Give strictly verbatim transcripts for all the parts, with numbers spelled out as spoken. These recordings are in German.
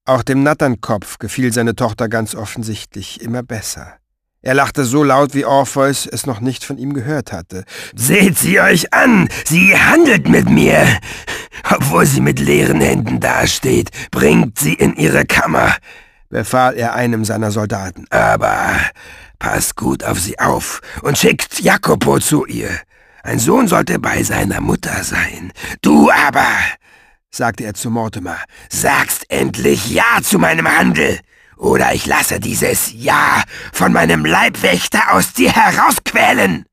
Auch dem Natternkopf gefiel seine Tochter ganz offensichtlich immer besser. Er lachte so laut, wie Orpheus es noch nicht von ihm gehört hatte. »Seht sie euch an! Sie handelt mit mir! Obwohl sie mit leeren Händen dasteht, bringt sie in ihre Kammer«, befahl er einem seiner Soldaten. »Aber passt gut auf sie auf und schickt Jacopo zu ihr. Ein Sohn sollte bei seiner Mutter sein. Du aber«, sagte er zu Mortimer, »sagst endlich Ja zu meinem Handel, oder ich lasse dieses Ja von meinem Leibwächter aus dir herausquälen.«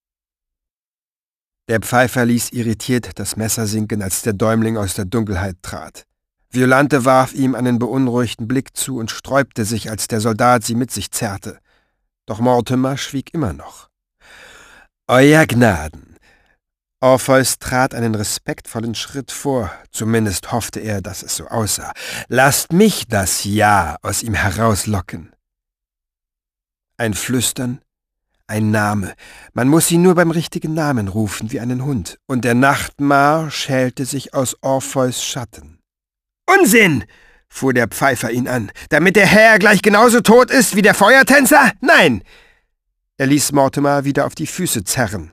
Der Pfeifer ließ irritiert das Messer sinken, als der Däumling aus der Dunkelheit trat. Violante warf ihm einen beunruhigten Blick zu und sträubte sich, als der Soldat sie mit sich zerrte. Doch Mortimer schwieg immer noch. »Euer Gnaden!« Orpheus trat einen respektvollen Schritt vor, zumindest hoffte er, dass es so aussah. »Lasst mich das Ja aus ihm herauslocken.« Ein Flüstern, ein Name. Man muss ihn nur beim richtigen Namen rufen, wie einen Hund. Und der Nachtmar schälte sich aus Orpheus Schatten. »Unsinn!« fuhr der Pfeifer ihn an. »Damit der Herr gleich genauso tot ist wie der Feuertänzer? Nein!« Er ließ Mortimer wieder auf die Füße zerren.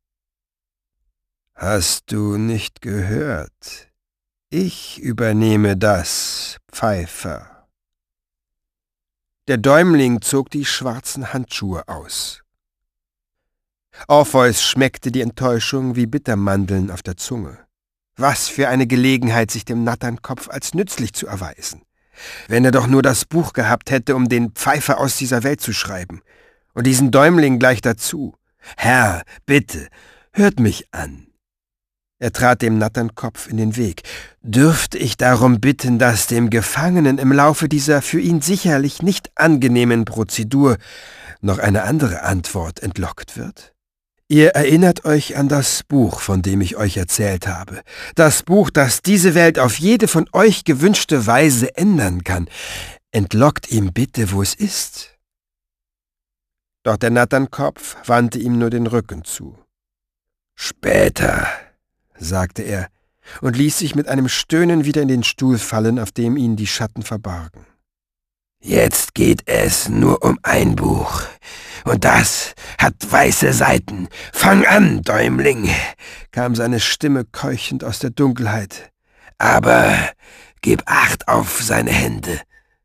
»Hast du nicht gehört? Ich übernehme das, Pfeifer.« Der Däumling zog die schwarzen Handschuhe aus. Orpheus schmeckte die Enttäuschung wie Bittermandeln auf der Zunge. Was für eine Gelegenheit, sich dem Natternkopf als nützlich zu erweisen. Wenn er doch nur das Buch gehabt hätte, um den Pfeifer aus dieser Welt zu schreiben. Und diesen Däumling gleich dazu. »Herr, bitte, hört mich an.« Er trat dem Natternkopf in den Weg. »Dürfte ich darum bitten, dass dem Gefangenen im Laufe dieser für ihn sicherlich nicht angenehmen Prozedur noch eine andere Antwort entlockt wird? Ihr erinnert euch an das Buch, von dem ich euch erzählt habe. Das Buch, das diese Welt auf jede von euch gewünschte Weise ändern kann. Entlockt ihm bitte, wo es ist.« Doch der Natternkopf wandte ihm nur den Rücken zu. »Später«, sagte er und ließ sich mit einem Stöhnen wieder in den Stuhl fallen, auf dem ihn die Schatten verbargen. »Jetzt geht es nur um ein Buch, und das hat weiße Seiten. Fang an, Däumling«, kam seine Stimme keuchend aus der Dunkelheit. »Aber gib Acht auf seine Hände.«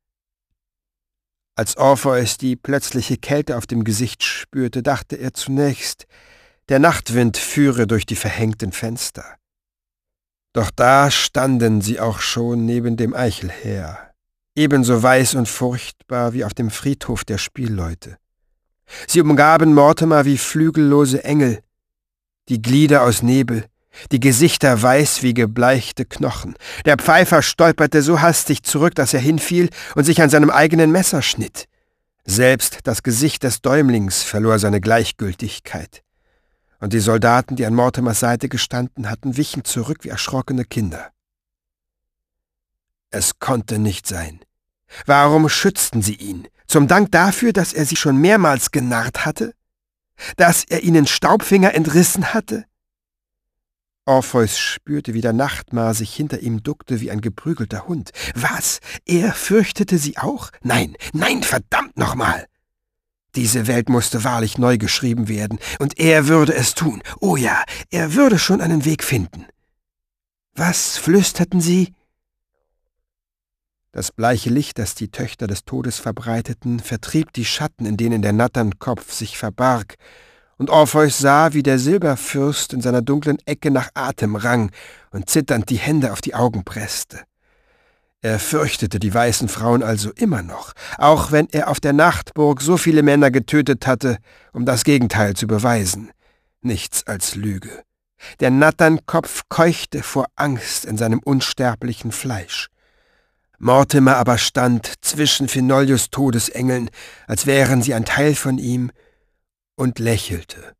Als Orpheus die plötzliche Kälte auf dem Gesicht spürte, dachte er zunächst, der Nachtwind führe durch die verhängten Fenster. Doch da standen sie auch schon neben dem Eichelheer, ebenso weiß und furchtbar wie auf dem Friedhof der Spielleute. Sie umgaben Mortimer wie flügellose Engel, die Glieder aus Nebel, die Gesichter weiß wie gebleichte Knochen. Der Pfeifer stolperte so hastig zurück, dass er hinfiel und sich an seinem eigenen Messer schnitt. Selbst das Gesicht des Däumlings verlor seine Gleichgültigkeit. Und die Soldaten, die an Mortimers Seite gestanden hatten, wichen zurück wie erschrockene Kinder. Es konnte nicht sein. Warum schützten sie ihn? Zum Dank dafür, dass er sie schon mehrmals genarrt hatte? Dass er ihnen Staubfinger entrissen hatte? Orpheus spürte, wie der Nachtmar sich hinter ihm duckte wie ein geprügelter Hund. Was? Er fürchtete sie auch? Nein, nein, verdammt nochmal! Diese Welt musste wahrlich neu geschrieben werden, und er würde es tun. Oh ja, er würde schon einen Weg finden. Was flüsterten sie? Das bleiche Licht, das die Töchter des Todes verbreiteten, vertrieb die Schatten, in denen der Natternkopf sich verbarg, und Orpheus sah, wie der Silberfürst in seiner dunklen Ecke nach Atem rang und zitternd die Hände auf die Augen presste. Er fürchtete die weißen Frauen also immer noch, auch wenn er auf der Nachtburg so viele Männer getötet hatte, um das Gegenteil zu beweisen. Nichts als Lüge. Der Natternkopf keuchte vor Angst in seinem unsterblichen Fleisch. Mortimer aber stand zwischen Fenolius' Todesengeln, als wären sie ein Teil von ihm, und lächelte.